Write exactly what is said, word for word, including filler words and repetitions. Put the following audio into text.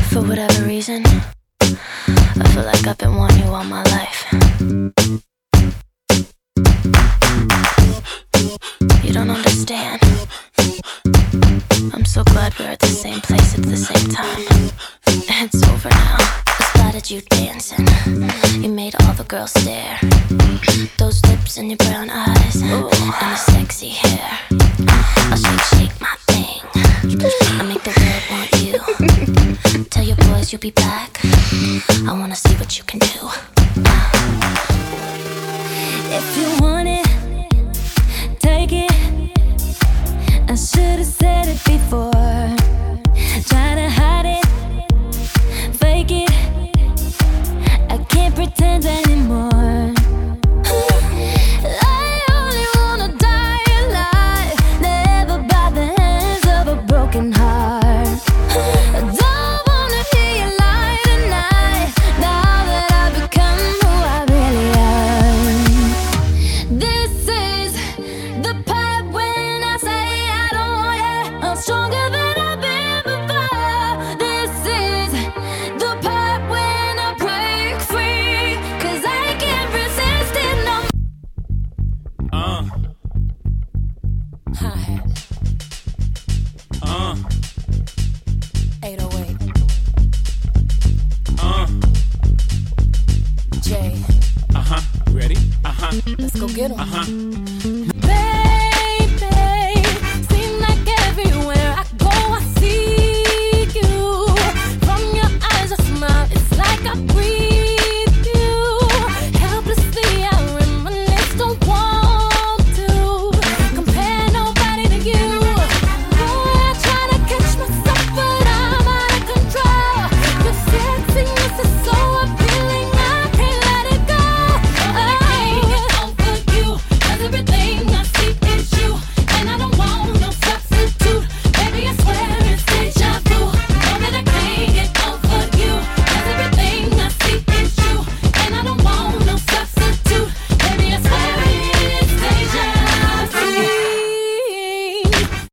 For whatever reason, I feel like I've been wanting you all my life. You don't understand. I'm so glad we're at the same place at the same time. It's over now. I spotted you dancing. You made all the girls stare. Those lips and your brown eyes, ooh, and the sexy hair. I'll shake, shake my thing. I make the world want you. Tell your boys you'll be back. I wanna see what you can do. If you want it, take it. I should've said it before. Try to hide it, fake it. I can't pretend anymore. I only wanna die alive, never by the hands of a broken heart. I don't wanna hear you lie tonight, now that I've become who I really am. This is the part when I say I don't want you. I'm stronger than I've been before. This is the part when I break free, 'cause I can't resist it no more. Uh. Hi-hat. Uh. eight oh eight. Uh. Jay. Uh-huh. Ready? Uh-huh. Let's go get 'em. Uh-huh.